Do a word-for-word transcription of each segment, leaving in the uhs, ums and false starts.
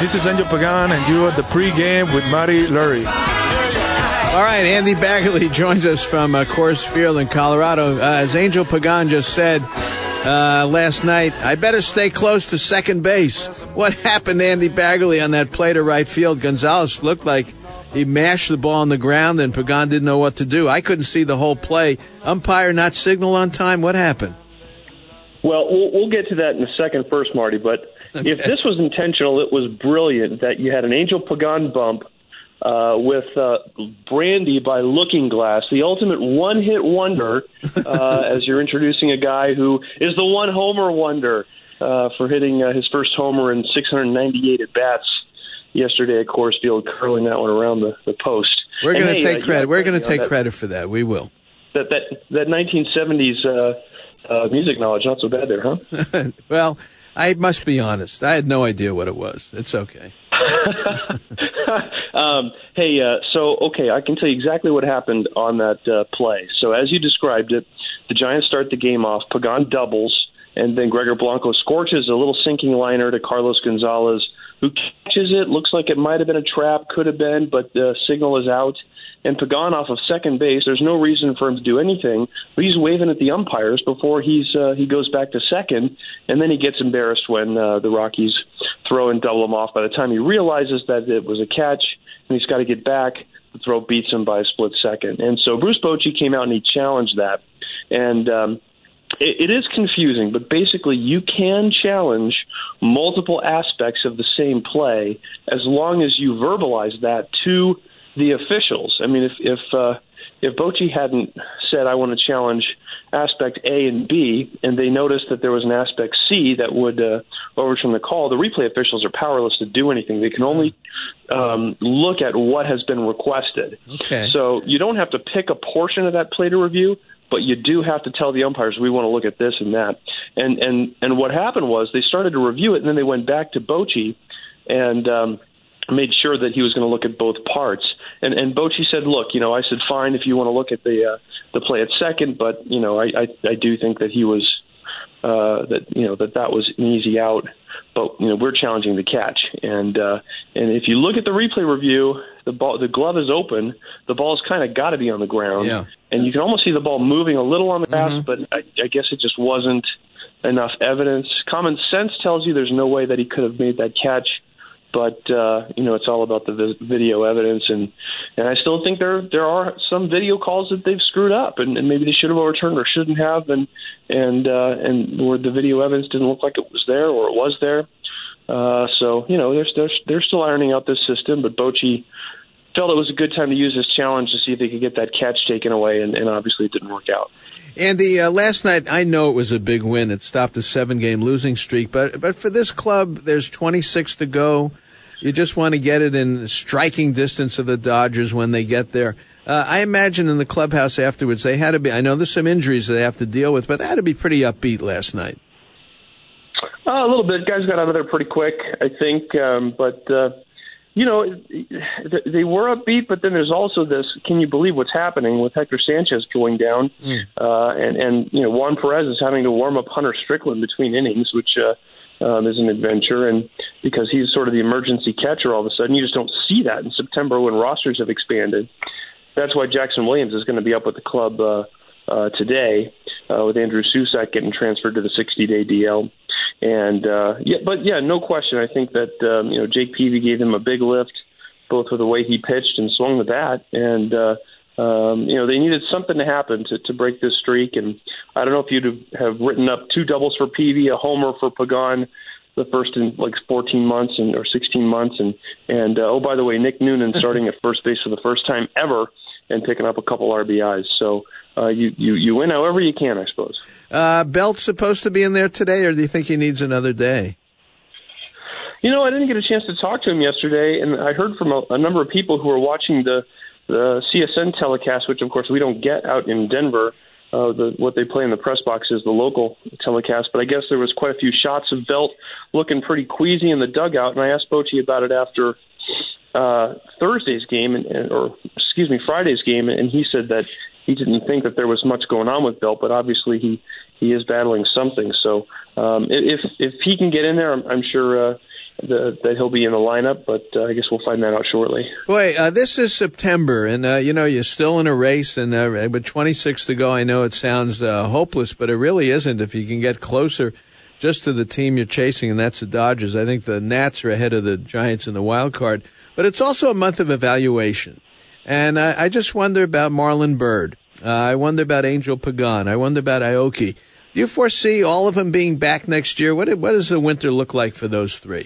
This is Angel Pagan, and you are at the pregame with Marty Lurie. All right, Andy Baggerly joins us from uh, Coors Field in Colorado. Uh, as Angel Pagan just said uh, last night, I better stay close to second base. What happened to Andy Baggerly on that play to right field? Gonzalez looked like he mashed the ball on the ground, and Pagan didn't know what to do. I couldn't see the whole play. Umpire not signal on time. What happened? Well, we'll, we'll get to that in a second first, Marty, but okay. If this was intentional, it was brilliant that you had an Angel Pagan bump uh, with uh, Brandy by Looking Glass, the ultimate one-hit wonder, uh, as you're introducing a guy who is the one-homer wonder uh, for hitting uh, his first homer in six hundred ninety-eight at-bats yesterday at Coors Field, curling that one around the, the post. We're going to hey, take uh, credit. Yeah, We're going to take that, credit for that. We will. That that that nineteen seventies uh, uh, music knowledge, not so bad there, huh? Well, I must be honest. I had no idea what it was. It's okay. um, hey, uh, so, okay, I can tell you exactly what happened on that uh, play. So as you described it, the Giants start the game off. Pagan doubles, and then Gregor Blanco scorches a little sinking liner to Carlos Gonzalez, who catches it. Looks like it might have been a trap, could have been, but the signal is out. And Pagan off of second base, there's no reason for him to do anything, but he's waving at the umpires before he's uh, he goes back to second, and then he gets embarrassed when uh, the Rockies throw and double him off. By the time he realizes that it was a catch and he's got to get back, the throw beats him by a split second. And so Bruce Bochy came out and he challenged that. And um, it, it is confusing, but basically you can challenge multiple aspects of the same play as long as you verbalize that to the officials. I mean, if if uh, if Bochy hadn't said, I want to challenge aspect A and B, and they noticed that there was an aspect C that would uh, overturn the call, the replay officials are powerless to do anything. They can only um, look at what has been requested. Okay. So you don't have to pick a portion of that play to review, but you do have to tell the umpires, we want to look at this and that. And and and what happened was they started to review it, and then they went back to Bochy and um, made sure that he was going to look at both parts. And, and Bochy said, look, you know, I said, fine, if you want to look at the uh, the play at second, but, you know, I, I, I do think that he was, uh, that, you know, that that was an easy out, but, you know, we're challenging the catch. And, uh, and if you look at the replay review, the ball, the glove is open, the ball's kind of got to be on the ground. Yeah. And you can almost see the ball moving a little on the grass, mm-hmm. but I, I guess it just wasn't enough evidence. Common sense tells you there's no way that he could have made that catch. But, uh, you know, it's all about the video evidence. And, and I still think there there are some video calls that they've screwed up, and, and maybe they should have overturned or shouldn't have, and and uh, and where the video evidence didn't look like it was there or it was there. Uh, so, you know, they're, they're, they're still ironing out this system, but Bochy felt it was a good time to use this challenge to see if they could get that catch taken away, and, and obviously it didn't work out. Andy, uh, last night, I know it was a big win. It stopped a seven-game losing streak. But but for this club, there's twenty-six to go. You just want to get it in striking distance of the Dodgers when they get there. Uh, I imagine in the clubhouse afterwards, they had to be, I know there's some injuries they have to deal with, but they had to be pretty upbeat last night. Uh, a little bit. Guys got out of there pretty quick, I think. Um, but, uh, you know, they were upbeat, but then there's also this, can you believe what's happening with Hector Sanchez going down? Mm. Uh, and, and, you know, Juan Perez is having to warm up Hunter Strickland between innings, which uh, um, is an adventure. And because he's sort of the emergency catcher all of a sudden, you just don't see that in September when rosters have expanded. That's why Jackson Williams is going to be up with the club uh, uh, today, uh, with Andrew Susac getting transferred to the sixty-day D L. And uh, yeah, but yeah, no question. I think that um, you know Jake Peavy gave him a big lift, both with the way he pitched and swung the bat. And uh, um, you know they needed something to happen to, to break this streak. And I don't know if you'd have written up two doubles for Peavy, a homer for Pagan, the first in like fourteen months and or sixteen months. And and uh, oh, by the way, Nick Noonan starting at first base for the first time ever and picking up a couple R B Is. So uh, you you you win however you can, I suppose. Uh, Belt's supposed to be in there today, or do you think he needs another day? You know, I didn't get a chance to talk to him yesterday, and I heard from a, a number of people who were watching the, the C S N telecast, which, of course, we don't get out in Denver. Uh, the, what they play in the press box is the local telecast, but I guess there was quite a few shots of Belt looking pretty queasy in the dugout, and I asked Bochy about it after uh, Thursday's game, and, or excuse me, Friday's game, and he said that he didn't think that there was much going on with Belt, but obviously he, he is battling something. So um, if if he can get in there, I'm, I'm sure uh, the, that he'll be in the lineup, but uh, I guess we'll find that out shortly. Boy, uh, this is September, and, uh, you know, you're still in a race, and uh, with twenty-six to go, I know it sounds uh, hopeless, but it really isn't. If you can get closer just to the team you're chasing, and that's the Dodgers. I think the Nats are ahead of the Giants in the wild card, but it's also a month of evaluation. And I, I just wonder about Marlon Byrd. Uh, I wonder about Angel Pagan. I wonder about Aoki. Do you foresee all of them being back next year? What, what does the winter look like for those three?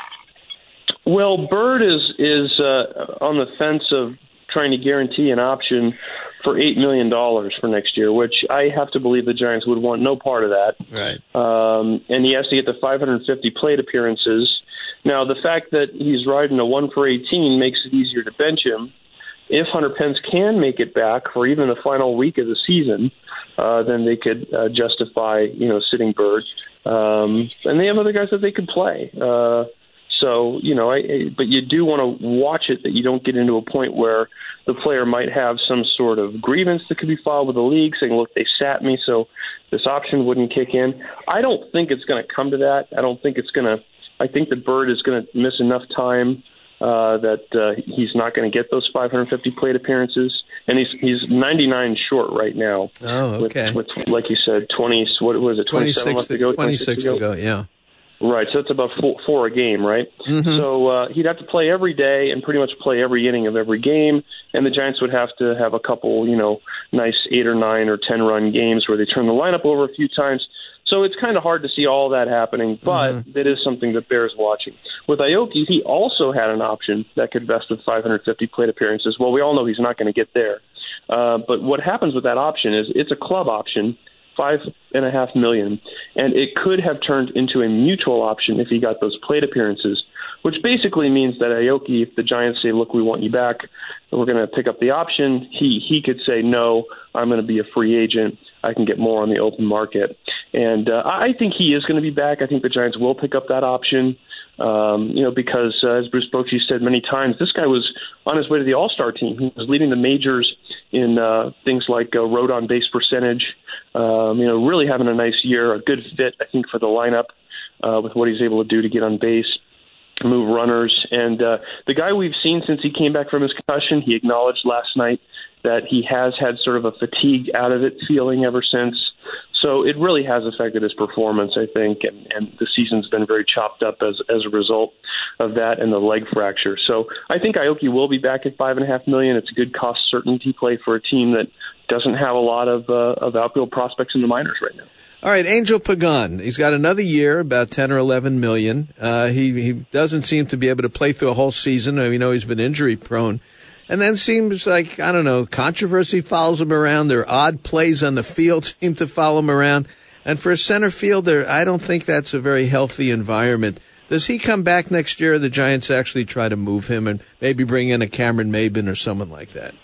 Well, Byrd is is uh, on the fence of trying to guarantee an option for eight million dollars for next year, which I have to believe the Giants would want no part of that. Right. Um, and he has to get the five hundred fifty plate appearances. Now, the fact that he's riding a one for eighteen makes it easier to bench him. If Hunter Pence can make it back for even the final week of the season, uh, then they could uh, justify, you know, sitting Byrd. Um, and they have other guys that they could play. Uh, so, you know, I, I, but you do want to watch it that you don't get into a point where the player might have some sort of grievance that could be filed with the league saying, look, they sat me, so this option wouldn't kick in. I don't think it's going to come to that. I don't think it's going to – I think that Byrd is going to miss enough time Uh, that uh, he's not going to get those five hundred fifty plate appearances, and he's he's ninety-nine short right now. Oh, okay. With, with like you said, twenty. What was it? twenty-seven left to go. twenty-six to go. Yeah. Right. So that's about four, four a game, right? Mm-hmm. So uh, he'd have to play every day and pretty much play every inning of every game, and the Giants would have to have a couple, you know, nice eight or nine or ten run games where they turn the lineup over a few times. So it's kind of hard to see all that happening, but mm-hmm. that is something that bears watching. With Aoki, he also had an option that could vest with five hundred fifty plate appearances. Well, we all know he's not going to get there. Uh, but what happens with that option is it's a club option, five and a half million, and it could have turned into a mutual option if he got those plate appearances, which basically means that Aoki, if the Giants say, look, we want you back, and we're going to pick up the option, he, he could say, no, I'm going to be a free agent. I can get more on the open market. And uh, I think he is going to be back. I think the Giants will pick up that option, um, you know, because uh, as Bruce Bochy said many times, this guy was on his way to the All-Star team. He was leading the majors in uh, things like uh, road on base percentage, um, you know, really having a nice year, a good fit, I think, for the lineup uh, with what he's able to do to get on base, move runners. And uh, the guy we've seen since he came back from his concussion, he acknowledged last night that he has had sort of a fatigue out of it feeling ever since. So it really has affected his performance, I think, and, and the season's been very chopped up as as a result of that and the leg fracture. So I think Aoki will be back at five and a half million. It's a good cost certainty play for a team that doesn't have a lot of uh, of outfield prospects in the minors right now. All right, Angel Pagan. He's got another year, about ten or eleven million. Uh, he he doesn't seem to be able to play through a whole season. We know he's been injury prone. And then seems like, I don't know, controversy follows him around. Their odd plays on the field seem to follow him around. And for a center fielder, I don't think that's a very healthy environment. Does he come back next year, or the Giants actually try to move him and maybe bring in a Cameron Maybin or someone like that?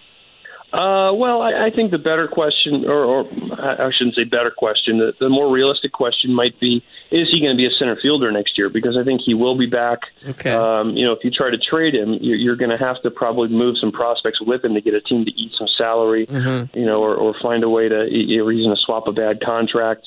Uh, well, I, I think the better question, or, or I shouldn't say better question, the, the more realistic question might be, is he going to be a center fielder next year? Because I think he will be back. Okay. Um, you know, if you try to trade him, you're, you're going to have to probably move some prospects with him to get a team to eat some salary, mm-hmm. you know, or, or find a way to, or he's going to swap a bad contract.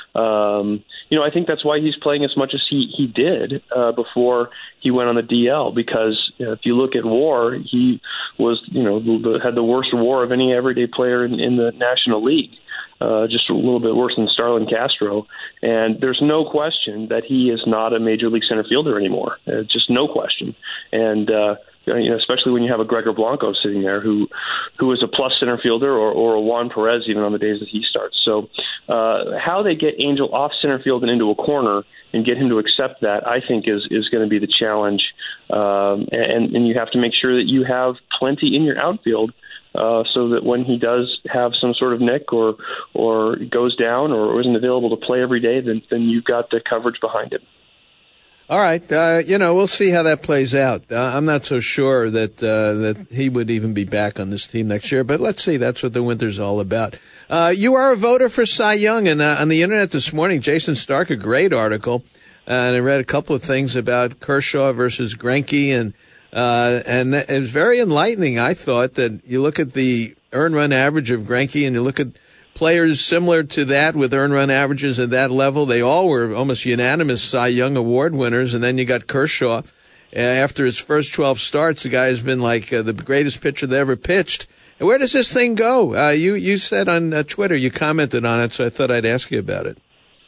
Um, you know, I think that's why he's playing as much as he, he did uh, before he went on the D L, because you know, if you look at WAR, he was, you know, the, had the worst WAR of any everyday player in, in the National League, uh, just a little bit worse than Starlin Castro. And there's no question that he is not a major league center fielder anymore. Uh, just no question. And, uh, you know, especially when you have a Gregor Blanco sitting there who who is a plus center fielder, or, or a Juan Perez even on the days that he starts. So uh, how they get Angel off center field and into a corner and get him to accept that, I think is, is going to be the challenge. Um, and, and you have to make sure that you have plenty in your outfield uh, so that when he does have some sort of nick or or goes down or isn't available to play every day, then, then you've got the coverage behind him. All right, uh, you know, we'll see how that plays out. Uh, I'm not so sure that uh, that he would even be back on this team next year, but let's see. That's what the winter's all about. Uh, you are a voter for Cy Young, and uh, on the internet this morning, Jason Stark, a great article, uh, and I read a couple of things about Kershaw versus Greinke, and uh, and it was very enlightening. I thought that you look at the earned run average of Greinke, and you look at players similar to that with earned run averages at that level. They all were almost unanimous Cy Young Award winners. And then you got Kershaw. After his first twelve starts, the guy has been like uh, the greatest pitcher that ever pitched. And where does this thing go? Uh, you, you said on uh, Twitter, you commented on it, so I thought I'd ask you about it.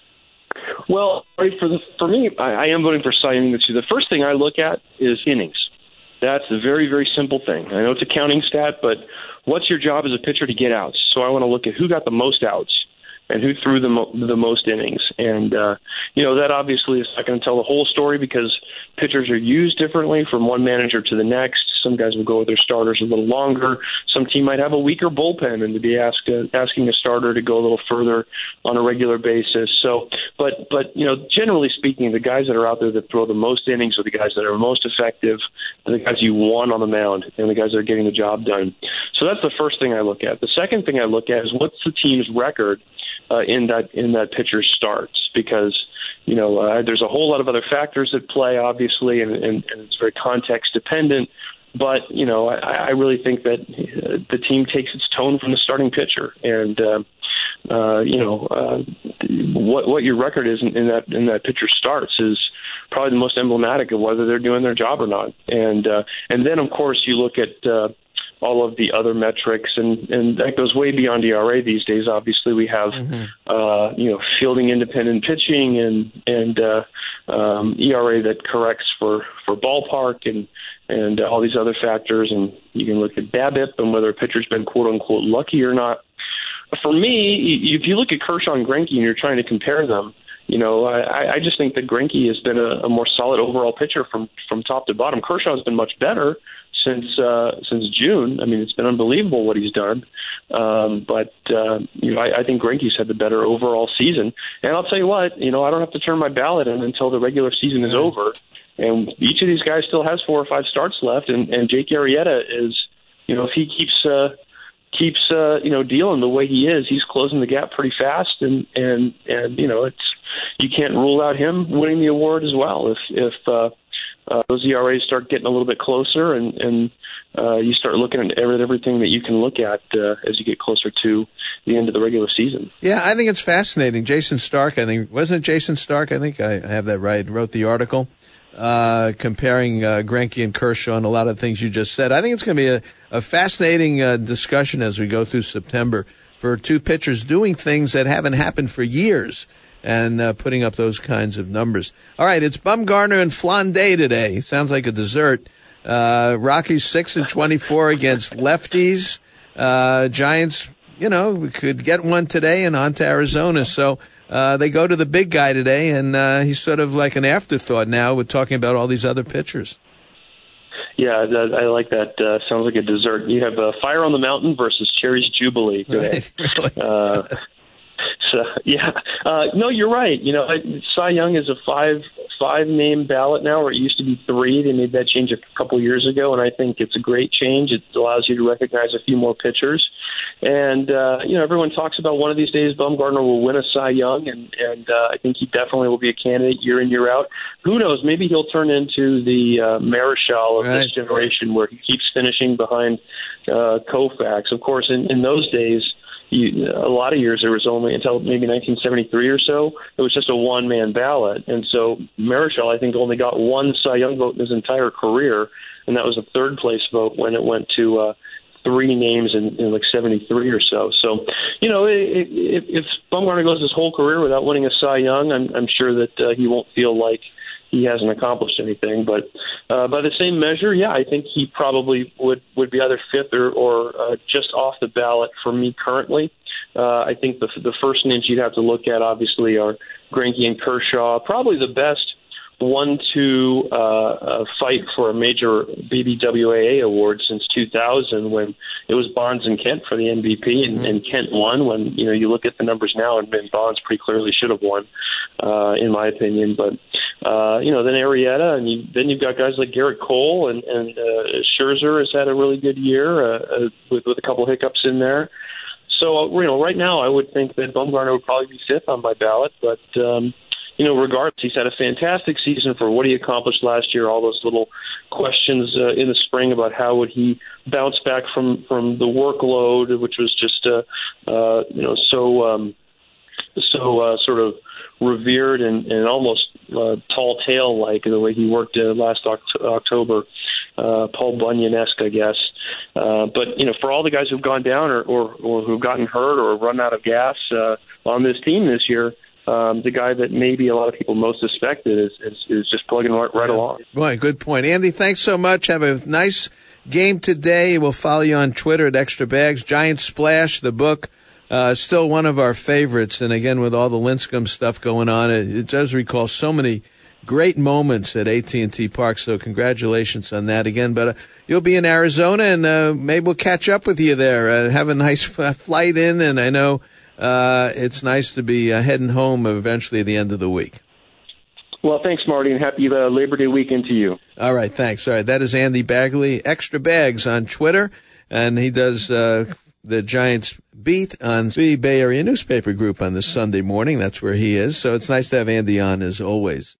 Well, for the, for me, I, I am voting for Cy Young this year. The first thing I look at is innings. That's a very, very simple thing. I know it's a counting stat, but what's your job as a pitcher to get outs? So I want to look at who got the most outs and who threw the, mo- the most innings. And, uh, you know, that obviously is not going to tell the whole story because pitchers are used differently from one manager to the next. Some guys will go with their starters a little longer. Some team might have a weaker bullpen and to be ask, uh, asking a starter to go a little further on a regular basis. So, but, but, you know, generally speaking, the guys that are out there that throw the most innings are the guys that are most effective, the guys you want on the mound, and the guys that are getting the job done. So that's the first thing I look at. The second thing I look at is what's the team's record uh, in that in that pitcher's starts, because you know uh, there's a whole lot of other factors at play, obviously, and, and, and it's very context dependent. But you know, I, I really think that uh, the team takes its tone from the starting pitcher, and uh, uh, you know uh, what what your record is in, in that in that pitcher starts is probably the most emblematic of whether they're doing their job or not. And uh, and then of course you look at uh, all of the other metrics, and, and that goes way beyond E R A these days. Obviously, we have mm-hmm. uh, you know fielding independent pitching and and uh, um, E R A that corrects for, for ballpark and and uh, all these other factors. And you can look at BABIP and whether a pitcher's been quote unquote lucky or not. For me, if you look at Kershaw and Greinke and you're trying to compare them, you know, I, I just think that Greinke has been a, a more solid overall pitcher from, from top to bottom. Kershaw has been much better since uh, since June. I mean, it's been unbelievable what he's done. Um, but, uh, you know, I, I think Greinke's had the better overall season. And I'll tell you what, you know, I don't have to turn my ballot in until the regular season is over. And each of these guys still has four or five starts left. And, and Jake Arrieta is, you know, if he keeps uh, keeps uh, you know dealing the way he is, he's closing the gap pretty fast. And, and, and you know, it's you can't rule out him winning the award as well if if uh, uh, those E R As start getting a little bit closer and, and uh, you start looking at everything that you can look at uh, as you get closer to the end of the regular season. Yeah, I think it's fascinating. Jason Stark, I think, wasn't it Jason Stark? I think I have that right. Wrote the article uh, comparing uh, Greinke and Kershaw and a lot of things you just said. I think it's going to be a, a fascinating uh, discussion as we go through September for two pitchers doing things that haven't happened for years and uh, putting up those kinds of numbers. All right, it's Bumgarner and Flan Day today. Sounds like a dessert. Uh, Rockies six and twenty-four against lefties. Uh, Giants, you know, could get one today and on to Arizona. So uh, they go to the big guy today, and uh, he's sort of like an afterthought now with talking about all these other pitchers. Yeah, that, I like that. Uh, sounds like a dessert. You have uh, Fire on the Mountain versus Cherry's Jubilee today. Right, really. uh, So yeah, uh, no, you're right. You know, Cy Young is a five five name ballot now, where it used to be three. They made that change a couple years ago, and I think it's a great change. It allows you to recognize a few more pitchers, and uh, you know, everyone talks about one of these days Bumgarner will win a Cy Young, and and uh, I think he definitely will be a candidate year in year out. Who knows? Maybe he'll turn into the uh, Marichal of right. this generation, where he keeps finishing behind uh, Koufax. Of course, in, in those days. You, a lot of years there was only until maybe nineteen seventy-three or so, it was just a one-man ballot. And so Marichal, I think, only got one Cy Young vote in his entire career, and that was a third-place vote when it went to uh, three names in, in like seventy-three or so. So, you know, if, if Bumgarner goes his whole career without winning a Cy Young, I'm, I'm sure that uh, he won't feel like he hasn't accomplished anything. But uh, by the same measure, yeah, I think he probably would, would be either fifth or, or uh, just off the ballot for me currently. Uh, I think the, the first names you'd have to look at, obviously, are Greinke and Kershaw. Probably the best one two uh, uh, fight for a major B B W A A award since two thousand, when it was Bonds and Kent for the M V P, and, and Kent won. When you know you look at the numbers now, and Bonds pretty clearly should have won, uh, in my opinion. But uh, you know, then Arrieta, and you, then you've got guys like Garrett Cole, and, and uh, Scherzer has had a really good year uh, uh, with with a couple hiccups in there. So uh, you know, right now I would think that Bumgarner would probably be fifth on my ballot, but. Um, you know, regardless, he's had a fantastic season for what he accomplished last year. All those little questions uh, in the spring about how would he bounce back from, from the workload, which was just, uh, uh, you know, so um, so uh, sort of revered and, and almost uh, tall tale like the way he worked uh, last Oct- October. Uh, Paul Bunyan-esque, I guess. Uh, but, you know, for all the guys who've gone down or, or, or who've gotten hurt or run out of gas uh, on this team this year, um, the guy that maybe a lot of people most suspected is, is, is just plugging right, right yeah. along. Boy, good point. Andy, thanks so much. Have a nice game today. We'll follow you on Twitter at Extra Bags. Giant Splash, the book, uh, still one of our favorites. And again, with all the Lincecum stuff going on, it, it does recall so many great moments at A T and T Park, so congratulations on that again. But uh, you'll be in Arizona, and uh, maybe we'll catch up with you there. Uh, have a nice f- flight in, and I know uh, it's nice to be uh, heading home eventually at the end of the week. Well, thanks, Marty, and happy uh, Labor Day weekend to you. All right, thanks. All right, that is Andy Bagley, Extra Bags on Twitter, and he does uh, the Giants beat on the Bay Area newspaper group on this Sunday morning. That's where he is, so it's nice to have Andy on as always.